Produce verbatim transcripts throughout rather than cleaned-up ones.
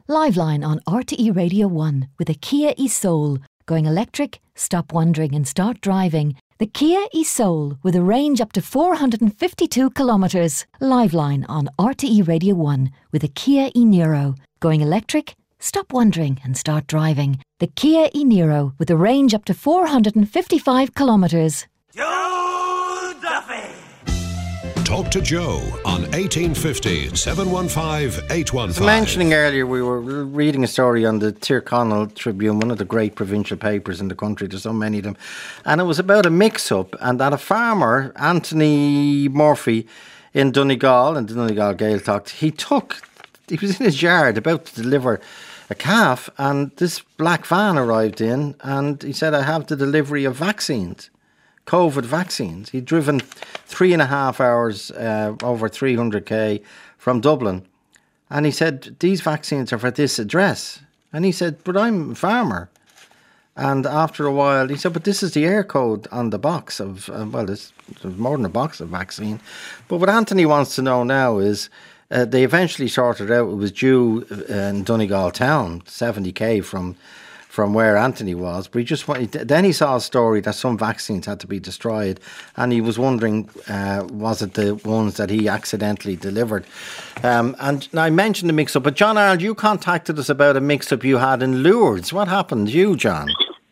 Liveline on R T E Radio one with a Kia e-Soul. Going electric? Stop wondering and start driving. The Kia e-Soul with a range up to four hundred fifty-two kilometres. Liveline on R T E Radio one with a Kia e-Niro. Going electric? Stop wondering and start driving. The Kia e-Niro with a range up to four hundred fifty-five kilometres. Joe Duffy! Talk to Joe on eighteen fifty, seven one five, eight one five. So mentioning earlier, we were reading a story on the Tyrconnell Tribune, one of the great provincial papers in the country. There's so many of them. And it was about a mix-up, and that a farmer, Anthony Murphy, in Donegal, in Donegal Gaeltacht, he took, he was in his yard about to deliver a calf, and this black van arrived in, and he said, I have the delivery of vaccines. COVID vaccines. He'd driven three and a half hours, uh, over three hundred k from Dublin. And he said, these vaccines are for this address. And he said, but I'm a farmer. And after a while, he said, but this is the air code on the box of, uh, well, there's, there's more than a box of vaccine. But what Anthony wants to know now is, uh, they eventually sorted out it was due uh, in Donegal town, seventy k from from where Anthony was, but he just then he saw a story that some vaccines had to be destroyed, and he was wondering, uh, was it the ones that he accidentally delivered? Um, and I mentioned the mix-up, but John Arnold, you contacted us about a mix-up you had in Lourdes. What happened to you, John?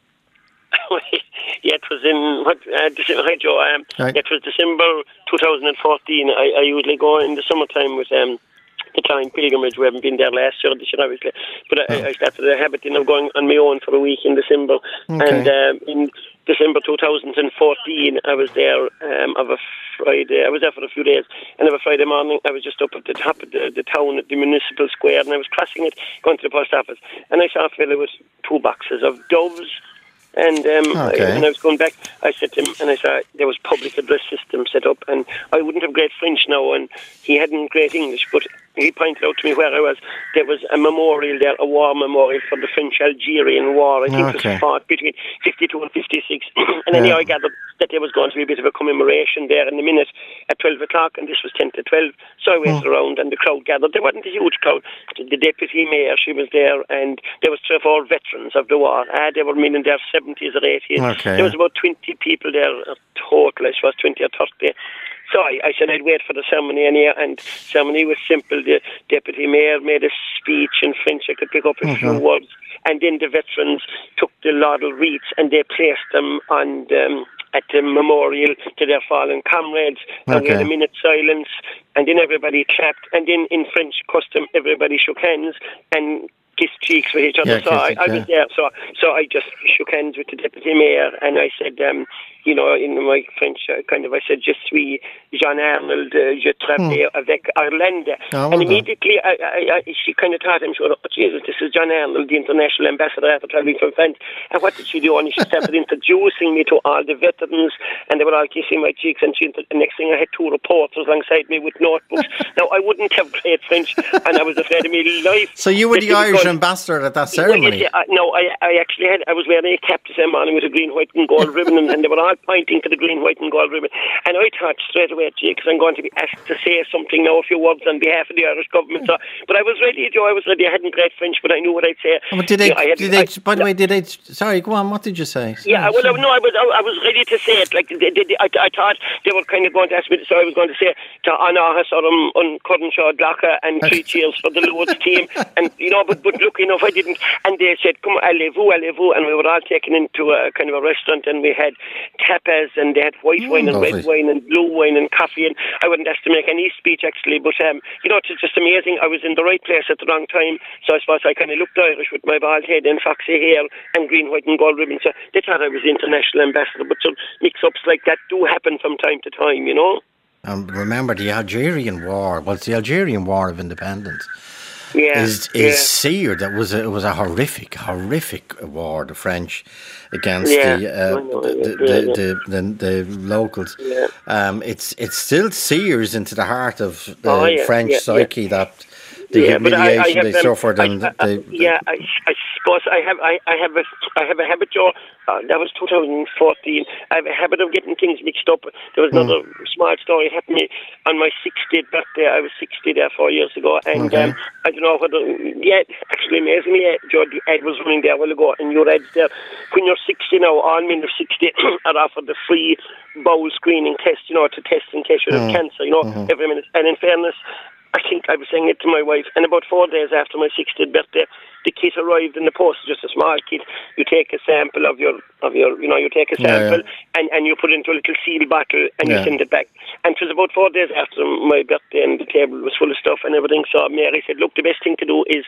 Yeah, it was in what? Uh, December, hi Joe. Um, right. It was December twenty fourteen. I, I usually go in the summertime with um. the Klein pilgrimage. We haven't been there last year, this year obviously, but I, oh. I started the habit of going on my own for a week in December. Okay. And um, in December twenty fourteen, I was there um, of a Friday. I was there for a few days, and of a Friday morning, I was just up at the top of the, the town at the municipal square, and I was crossing it, going to the post office, and I saw a fellow with two boxes of Doves. And um, okay. I, when I was going back, I said to him, and I saw there was public address system set up, and I wouldn't have great French now, and he hadn't great English, but he pointed out to me where I was. There was a memorial there, a war memorial for the French-Algerian War. I think okay. it was fought between fifty-two and fifty-six. And then yeah. I gathered that there was going to be a bit of a commemoration there in a minute at twelve o'clock, and this was ten to twelve. So I went oh. around, and the crowd gathered. There wasn't a huge crowd. The deputy mayor, she was there, and there was three or four veterans of the war. Uh, they were men in their seventies or eighties. Okay. There was about twenty people there total, I suppose, twenty or thirty. So I, I said I'd wait for the ceremony, and, and ceremony was simple. The deputy mayor made a speech in French. I could pick up a mm-hmm. few words. And then the veterans took the laurel wreaths and they placed them on um, at the memorial to their fallen comrades. And okay. we had a minute's silence, and then everybody clapped. And then in French custom, everybody shook hands and kissed cheeks with each other. Yeah, so I, I was there. So so I just shook hands with the deputy mayor, and I said, um, you know, in my French, uh, kind of, I said, Je suis Jean Arnold, uh, je travaille hmm. avec Irlande. Oh, and immediately, I, I, I, she kind of thought him, she went, oh, Jesus, this is John Arnold, the international ambassador after travelling from France. And what did she do? And she started introducing me to all the veterans, and they were all kissing my cheeks, and she, the next thing I had two reporters alongside me with notebooks. Now, I wouldn't have great French, and I was afraid of my life. So you were the Irish ambassador at that ceremony? Well, I, no, I, I actually had, I was wearing a cap the same morning with a green, white and gold ribbon, and, and they were all pointing to the green, white and gold ribbon. And I thought straight away, gee, because I'm going to be asked to say something now, a few words on behalf of the Irish government. So, but I was ready, Joe, I was ready. I hadn't great French, but I knew what I'd say. Oh, did they, yeah, did they I, by the way, did they, sorry, go on, what did you say? Sorry, yeah, well, sorry. no, I was I, I was ready to say it. Like, they, they, I, I thought they were kind of going to ask me, so I was going to say, to honour Hassaram on Currenshaw Dlacha and three cheers for the Lourdes team. And, you know, but, but lucky enough, I didn't. And they said, come, allez-vous, allez-vous. And we were all taken into a kind of a restaurant, and we had tapas, and they had white mm, wine and lovely. red wine and blue wine and coffee. And I wouldn't ask to make any speech, actually, but, um, you know, it's just amazing. I was in the right place at the wrong time, so I suppose I kind of looked Irish with my bald head and foxy hair and green, white and gold ribbon. So they thought I was the international ambassador, but some mix-ups like that do happen from time to time, you know. And remember, the Algerian War, well, it's the Algerian War of Independence. Yeah, is is yeah. seared. It was a, it was a horrific, horrific war. The French against yeah. the, uh, know, the, yeah, the, yeah. the, the the locals. Yeah. Um, it's it still sears into the heart of the oh, yeah, French yeah, psyche yeah. that the yeah, but I, I humiliation have, they um, suffered, I, and I, they, yeah, I, I suppose I have, I, I have a, I have a habit, Joe. Uh, that was two thousand fourteen. I have a habit of getting things mixed up. There was another mm. small story happened to me on my sixtieth birthday. I was sixty there four years ago, and Okay. um, I don't know whether, yeah, actually amazingly, uh, Joe, the ad was running there a while ago, and your ad's there. When you're sixty now, all men of sixty are offered the free bowel screening test, you know, to test in case you have Mm. cancer, you know, Mm-hmm. every minute. And in fairness, I think I was saying it to my wife, and about four days after my sixtieth birthday, the kit arrived in the post, just a small kit. You take a sample of your, of your, you know, you take a Yeah, sample yeah. and, and you put it into a little sealed bottle and Yeah. you send it back. And it was about four days after my birthday, and the table was full of stuff and everything. So Mary said, look, the best thing to do is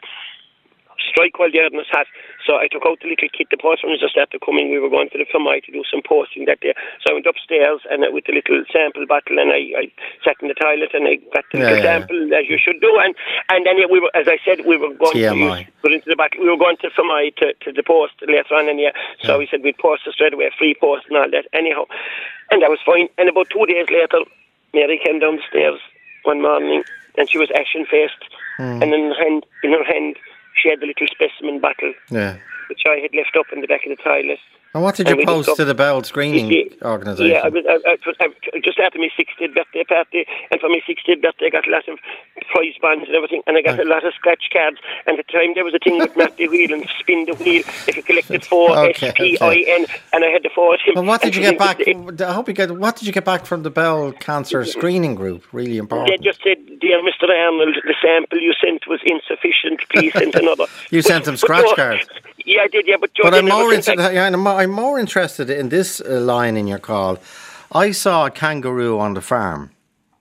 strike while the iron is hot. So I took out the little kit. The postman was just after coming. We were going to the Fermai to do some posting that day. So I went upstairs and uh, with the little sample bottle, and I, I sat in the toilet and I got the Yeah, little yeah, sample as you should do. And and then yeah, we were, as I said, we were going T M I. to use, put into the bottle. We were going to Fermai to, to the post later on, and yeah, so Yeah. we said we'd post it straight away, free post and all that. Anyhow, and that was fine. And about two days later, Mary came down the stairs one morning, and she was ashen faced, Mm. and in her hand, in her hand, she had the little specimen bottle, Yeah. which I had left up in the back of the toilet. And what did And you we post discovered- to the Bowel Screening Yeah, Organisation? Yeah, I was, I, I, it was, I, just after my sixtieth birthday party, and for my sixtieth birthday, I got a lot of prize bands and everything, and I got a lot of scratch cards. And at the time, there was a thing with Matt the Wheel and Spin the Wheel. If you collected four Okay, S P I N, and I had the four of him. Well, what did And you so get back? it- I hope you get. What did you get back from the Bowel Cancer Screening Group? Really important. They just said, dear Mister Arnold, the sample you sent was insufficient. Please send another. You But- sent them but scratch Joe- cards. Yeah, I did. Yeah, but Joe, But they I'm never more, sent inter- back- yeah, I'm more I'm more interested in this uh, line in your call. I saw a kangaroo on the farm.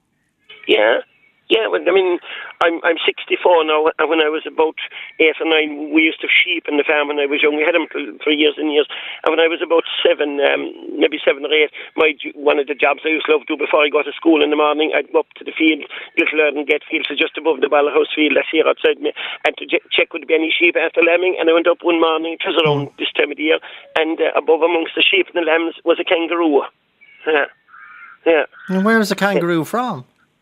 Yeah, yeah. Well, I mean, I'm I'm sixty-four now, and when I was about eight or nine, we used to have sheep in the farm when I was young. We had them for, for years and years. And when I was about seven, um, maybe seven or eight, my one of the jobs I used to love to do before I go to school in the morning, I'd go up to the field, Little Erden Gate field, so just above the Ballhouse field, that's here outside me, and to j- check would there be any sheep after lambing. And I went up one morning, it was around this time of the year, and uh, above amongst the sheep and the lambs was a kangaroo. Yeah, yeah. And where was the kangaroo from?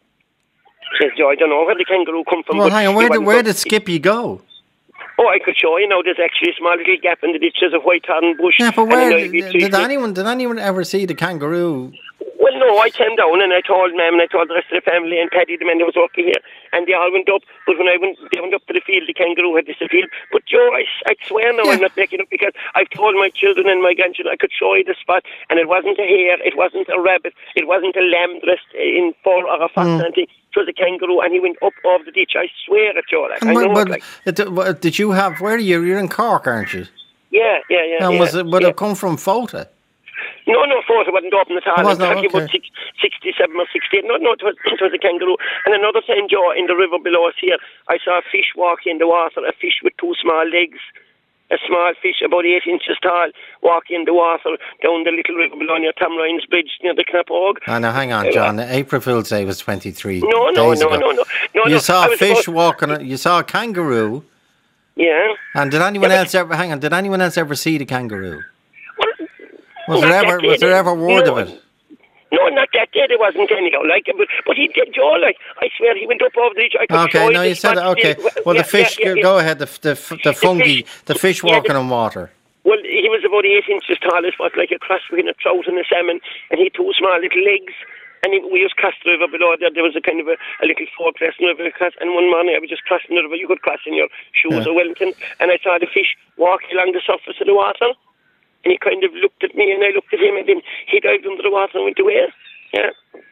Says Joe, I don't know where the kangaroo come from. Well, but hang on. he Where did wasn't where up- did Skippy go? Oh, I could show you now. There's actually a small little gap in the ditch. There's a white thorn bush. Yeah, but and where an did, ivy tree. did anyone did anyone ever see the kangaroo? Well, no, I came down and I told Ma'am and I told the rest of the family and Paddy, the man that was working here, and they all went up. But when I went, they went up to the field, the kangaroo had disappeared. But Joe, I, I swear now, Yeah. I'm not making it up, because I've told my children and my grandchildren I could show you the spot, and it wasn't a hare, it wasn't a rabbit, it wasn't a lamb dressed in fur or a fox Mm. or anything. It was a kangaroo, and he went up over the ditch. I swear it, Joe. Like, I And know what- it, like, it- what- did you have? Where are you? You're in Cork, aren't you? yeah, yeah, yeah. And yeah, was it? Would yeah. it come from Fota? No, no, Fota wasn't open at all. It It was wasn't, actually about okay. six, sixty-seven or sixty-eight. No, no, it was, it was a kangaroo. And another time, Joe, in the river below us here, I saw a fish walking in the water, a fish with two small legs. A small fish, about eight inches tall, walking in the water down the little river below near Tom Ryan's Bridge, near the Knappog. Oh, no, hang on, John. April Fool's Day was twenty-three No, no, days no, ago. no, no, no. You no. saw I a was fish about- walking. You saw a kangaroo. Yeah. And did anyone Yeah, but- else ever? Hang on. Did anyone else ever see the kangaroo? Well, Was not there that ever? day, Was there then. ever word no, of it? No, not that day. There wasn't anyhow. Like, but, but he did, Joe. Like, I swear, he went up over the ditch. I could show Okay, no, the you said spot okay. still. Well, Yeah, the fish. yeah, yeah, Go ahead. The the, the fungi. fish- The fish yeah, walking the- on water. Well, he was about eight inches tall. It was like a cross between a trout and a salmon, and he had two small little legs. And he, we just crossed the river below there. There was a kind of a, a little fork crossing the river. Cross, and one morning I was just crossing the river. You could cross in your shoes Yeah. or Wellington. And I saw the fish walking along the surface of the water. And he kind of looked at me, and I looked at him, and then he dived under the water and went away. Yeah.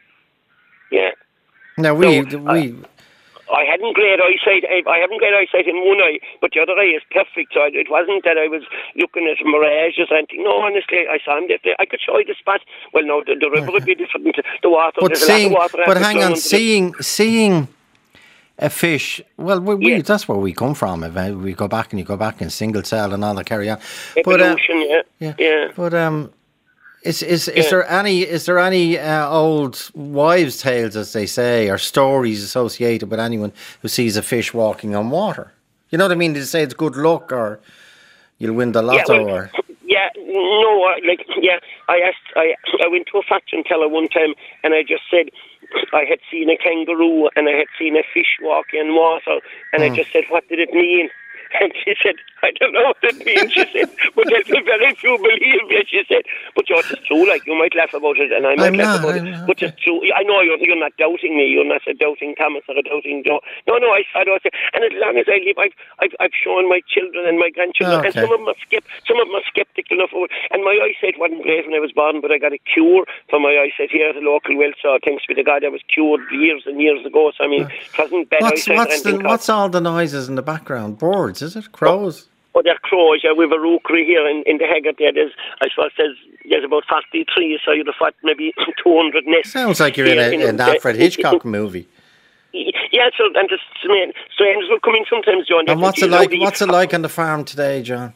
Yeah. Now we So, we. I hadn't great eyesight. I, I haven't great eyesight in one eye, but the other eye is perfect. So it wasn't that I was looking at mirages or anything. No, honestly, I saw him there. I could show you the spot. Well, no, the, the river would be different. The water, But there's seeing, a lot of water. but after hang going on, under the- seeing seeing a fish. Well, we, we Yeah. that's where we come from. If uh, we go back and you go back in single cell and all that carry on. But uh, Evolution, yeah. yeah, Yeah. But um, is is is Yeah. there any is there any uh, old wives' tales, as they say, or stories associated with anyone who sees a fish walking on water? You know what I mean? They say it's good luck, or you'll win the lotto, well, or Yeah, no, I- like, yeah, I asked, I I went to a fortune teller one time, and I just said, I had seen a kangaroo and I had seen a fish walking in water, and mm. I just said, what did it mean? And she said, I don't know what it means, she said, but there's very few believe me, she said. But George, it's true, like, you might laugh about it, and I might I'm laugh not, about I'm it, not, but okay. it's true. I know you're, you're not doubting me, you're not a doubting Thomas or a doubting Joe. No, no, I, I don't say, and as long as I live, I've, I've, I've shown my children and my grandchildren, okay. and some of them are skept, some of them are skeptical enough of it, and my eyesight wasn't great when I was born, but I got a cure for my eyesight here at the local well, so thanks be to God, I was cured years and years ago, so I mean, it wasn't bad what's, eyesight. what's, the, what's all the noises in the background? Birds, is it? Crows? Oh, they're crows, yeah. We have a rookery here in, in the Haggart there. There's, I suppose there's, there's about forty trees, so you'd have thought maybe two hundred nests. Sounds like you're in, a, in an Alfred Hitchcock movie. Yeah, so, and the strangers will come in sometimes, John. And what's it like, what's it like on the farm today, John?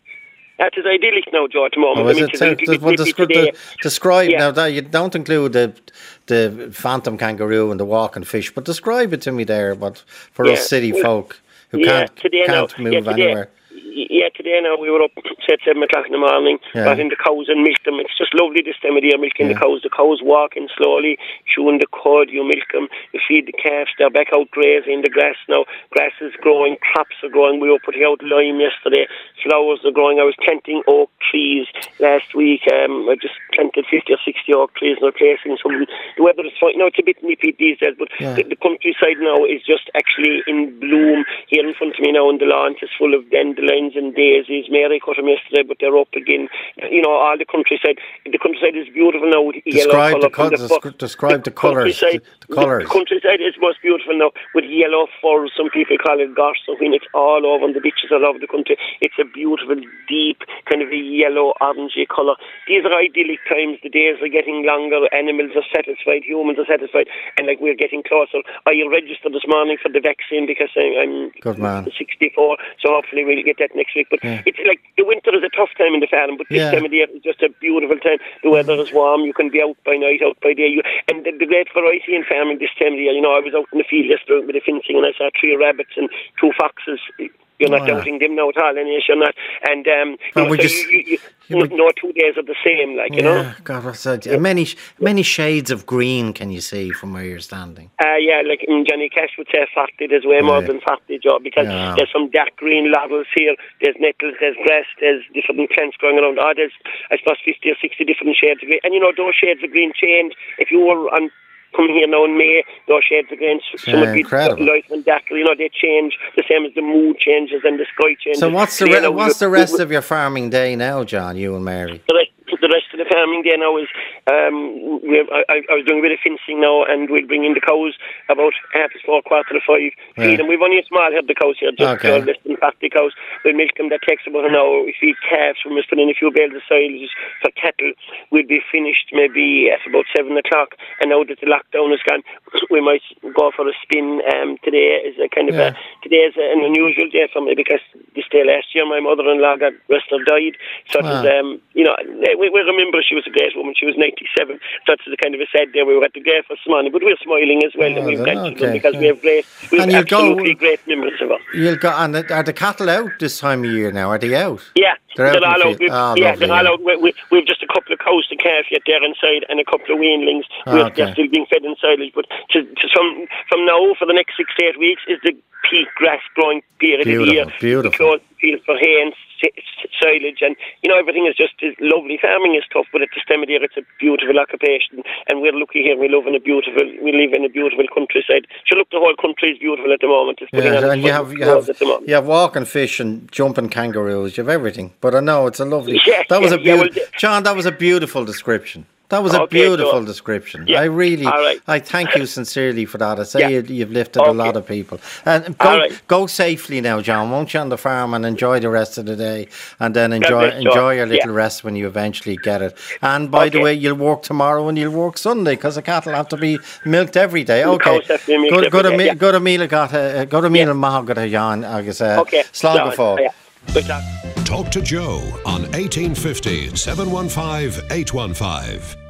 That is idyllic now, Joe, at the moment. Oh, I mean, it? So, does, well, descri- the, describe, yeah. Now, that you don't include the the phantom kangaroo and the walking fish, but describe it to me there, but for yeah. us city folk who yeah, can't, today can't now. move yeah, today, anywhere. Yeah, today now we were up at seven o'clock in the morning, yeah. got in the cows and milked them. It's just lovely this time of the year, milking yeah. the cows. The cows walking slowly, chewing the cud, you milk them, you feed the calves, they're back out grazing the grass now. Grass is growing, crops are growing. We were putting out lime yesterday, flowers are growing. I was planting oak trees last week. Um, I just planted fifty or sixty oak trees and replacing some. The weather is fine. Now, it's a bit nippy these days, but yeah. the, the countryside now is just actually in bloom. Here in front of me now on the lawn, it's full of dandelions and daisies. Mary cut them yesterday, but they're up again. You know, all the countryside. The countryside is beautiful now with describe yellow colour. the descri- describe the, the colours. The, the colours. The countryside is most beautiful now with yellow furs. Some people call it gorse. So when it's all over on the beaches all over the country, it's a beautiful, deep, kind of a yellow, orangey colour. These are idyllic times. The days are getting longer. Animals are satisfied. Humans are satisfied. And like we're getting closer. I registered this morning for the vaccine because I'm, I'm sixty-four. So hopefully we'll get that next week. But yeah. it's like the winter is a tough time in the farm, but this yeah. time of the year is just a beautiful time. The weather is warm, you can be out by night, out by day. You, and the, the great variety in farming this time of the year, you know, I was out in the field yesterday with the fencing and I saw three rabbits and two foxes. You're not oh, doubting yeah. them now at all, and you're not. And um, well, you know, we so just, you, you, you, you know, two days are the same, like yeah, you know. God, what's that? Yeah. Many, many shades of green can you see from where you're standing? Uh, yeah, like um, Johnny Cash would say, forty. There's way more yeah. than forty, Joe, because yeah. there's some dark green laurels here. There's nettles, there's grass, there's different plants growing around. Oh, there's, I suppose, fifty or sixty different shades of green. And you know, those shades of green change. If you were on coming here now in May, those shades of green, some would be light and darker, you know, they change the same as the mood changes and the sky changes. So what's the re- what's the rest of your farming day now, John, you and Mary? The rest, the rest of the farming day now is, um, we have, I, I was doing a bit of fencing now, and we'll bring in the cows about half past four, quarter to five, feed yeah. them. We've only a small herd of cows here, just okay. less than fifty cows. We'll milk them, that takes about an hour. We feed calves, we must put in a few bales of silage for cattle. We'll be finished maybe at about seven o'clock, and now that the lockdown is gone, we might go for a spin. Um, today is a kind of yeah. a, today is an unusual day for me, because this day last year my mother-in-law got rest of died, so wow. it was, um, you know, we, we remember she was a great woman. She was ninety-seven, so it's a kind of a sad day. We were at the grave this morning, but we're smiling as well, oh, and we've grandchildren, okay. because yeah. we have great, we have absolutely go, great memories of her. You'll go, and are the cattle out this time of year now? Are they out? Yeah, they're, they're out all out. The oh, yeah, lovely, they're all yeah. out. We, we, we've just a couple of cows to calf yet there inside, and a couple of weanlings. Oh, we're, okay. They're still being fed in silage, but to, to from from now for the next six to eight weeks is the peak grass growing period beautiful, of the year. Beautiful, close field for hay and silage, and you know, everything is just is lovely. Farming is tough, but at this time of the year it's a beautiful occupation, and we're lucky here. We live in a beautiful, we live in a beautiful countryside. So look, the whole country is beautiful at the moment. It's yeah, and you have you have you have walking fish and jumping kangaroos. You have everything. But I know it's a lovely. Yeah, that was yeah, a beautiful, yeah, well, John. That was a beautiful description. That was a okay, beautiful so, description. Yeah, I really, right. I thank you sincerely for that. I say yeah. you, you've lifted okay. a lot of people. And go, right. go safely now, John. Won't you, on the farm, and enjoy the rest of the day, and then enjoy bless, enjoy your little yeah. rest when you eventually get it. And by okay. the way, you'll work tomorrow and you'll work Sunday, because the cattle have to be milked every day. Okay. Go, go to me, go to Mila Gata, go to Mila Mahagata, Jan. Agus Slán go fóill. Good luck. Talk to Joe on eighteen fifty, seven one five, eight one five.